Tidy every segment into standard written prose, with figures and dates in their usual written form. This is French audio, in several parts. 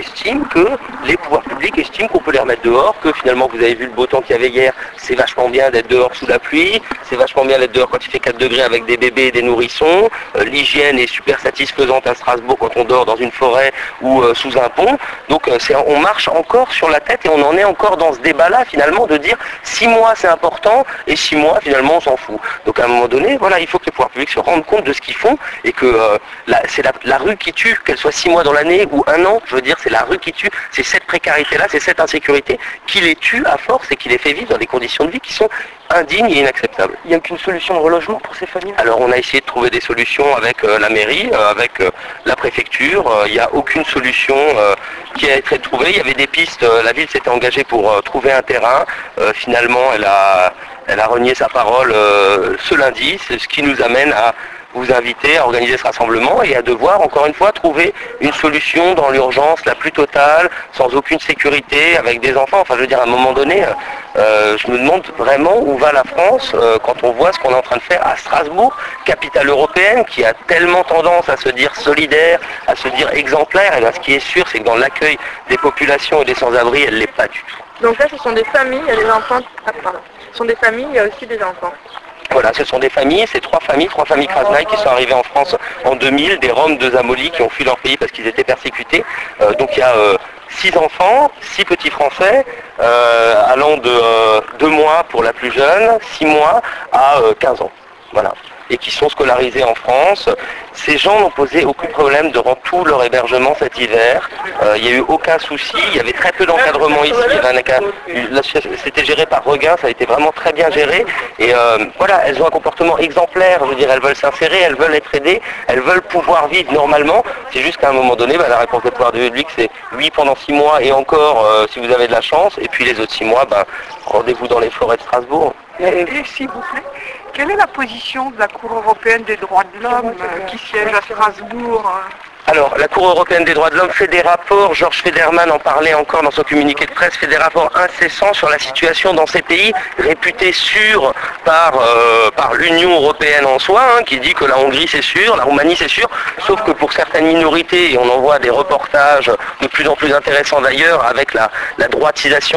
estiment que les pouvoirs publics estiment qu'on peut les remettre dehors, que finalement vous avez vu le beau temps qu'il y avait hier, c'est vachement bien d'être dehors sous la pluie, c'est vachement bien d'être dehors quand il fait 4 degrés avec des bébés et des nourrissons, l'hygiène est super satisfaisante à Strasbourg quand on dort dans une forêt ou sous un pont, donc on marche encore sur la tête et on en est encore dans ce débat-là finalement de dire 6 mois c'est important et 6 mois finalement on s'en fout. Donc à un moment donné, voilà, il faut que les pouvoirs publics se rendent compte de ce qu'ils font et que c'est la rue qui tue, qu'elle soit 6 mois dans l'année ou 1 an, je veux dire c'est la rue qui tue, c'est cette précarité-là, c'est cette insécurité qui les tue à force et qui les fait vivre dans des conditions de vie qui sont indignes et inacceptables. Il n'y a aucune solution de relogement pour ces familles? Alors on a essayé de trouver des solutions avec la mairie, avec la préfecture, il n'y a aucune solution qui a été trouvée, il y avait des pistes, la ville s'était engagée pour trouver un terrain, finalement elle a renié sa parole ce lundi, c'est ce qui nous amène à vous inviter à organiser ce rassemblement et à devoir, encore une fois, trouver une solution dans l'urgence la plus totale, sans aucune sécurité, avec des enfants. Enfin, je veux dire, à un moment donné, je me demande vraiment où va la France quand on voit ce qu'on est en train de faire à Strasbourg, capitale européenne, qui a tellement tendance à se dire solidaire, à se dire exemplaire. Et bien, ce qui est sûr, c'est que dans l'accueil des populations et des sans-abri, elle ne l'est pas du tout. Donc là, ce sont des familles, il y a des enfants. Ah, pardon. Ce sont des familles, il y a aussi des enfants. Voilà, ce sont des familles, c'est trois familles Krasnaï qui sont arrivées en France en 2000, des Roms de Zamoli qui ont fui leur pays parce qu'ils étaient persécutés. Donc il y a 6 enfants, 6 petits Français, allant de 2 mois pour la plus jeune, 6 mois à 15 ans. Voilà. Et qui sont scolarisés en France. Ces gens n'ont posé aucun problème durant tout leur hébergement cet hiver. Il n'y a eu aucun souci. Il y avait très peu d'encadrement ici. C'était géré par Regain, ça a été vraiment très bien géré. Et voilà, elles ont un comportement exemplaire. Je veux dire, elles veulent s'insérer, elles veulent être aidées, elles veulent pouvoir vivre normalement. C'est juste qu'à un moment donné, la réponse des pouvoirs publics, c'est oui pendant 6 mois et encore si vous avez de la chance. Et puis les autres 6 mois, rendez-vous dans les forêts de Strasbourg. Et s'il vous plaît, quelle est la position de la Cour européenne des droits de l'homme qui siège à Strasbourg? Alors, la Cour européenne des droits de l'homme fait des rapports, Georges Federman en parlait encore dans son communiqué de presse, fait des rapports incessants sur la situation dans ces pays réputés sûrs par l'Union européenne en soi, qui dit que la Hongrie c'est sûr, la Roumanie c'est sûr, sauf que pour certaines minorités, et on en voit des reportages de plus en plus intéressants d'ailleurs, avec la droitisation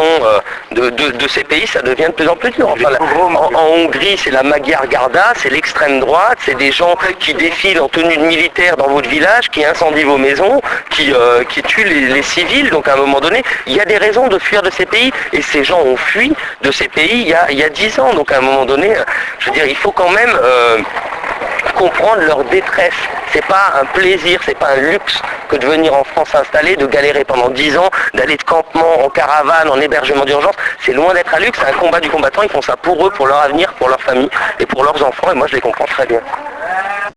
de ces pays, ça devient de plus en plus dur. Enfin, en Hongrie, c'est la Magyar Garda, c'est l'extrême droite, c'est des gens qui défilent en tenue de militaire dans votre village, qui incendient vos maisons, qui tuent les civils. Donc à un moment donné, il y a des raisons de fuir de ces pays, et ces gens ont fui de ces pays il y a 10 ans. Donc à un moment donné, je veux dire, il faut quand même comprendre leur détresse. C'est pas un plaisir, c'est pas un luxe que de venir en France s'installer, de galérer pendant 10 ans, d'aller de campement en caravane, en hébergement d'urgence. C'est loin d'être un luxe, c'est un combat du combattant. Ils font ça pour eux, pour leur avenir, pour leur famille et pour leurs enfants, et moi je les comprends très bien.